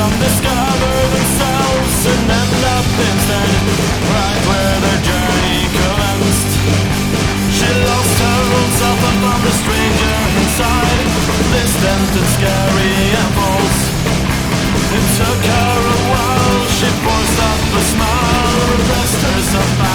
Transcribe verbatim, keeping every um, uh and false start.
Some discover themselves and end up instead right where their journey commenced. She lost her old self and found a stranger inside, distant and scary and false. It took her a while, she forced up a smile, repressed herself back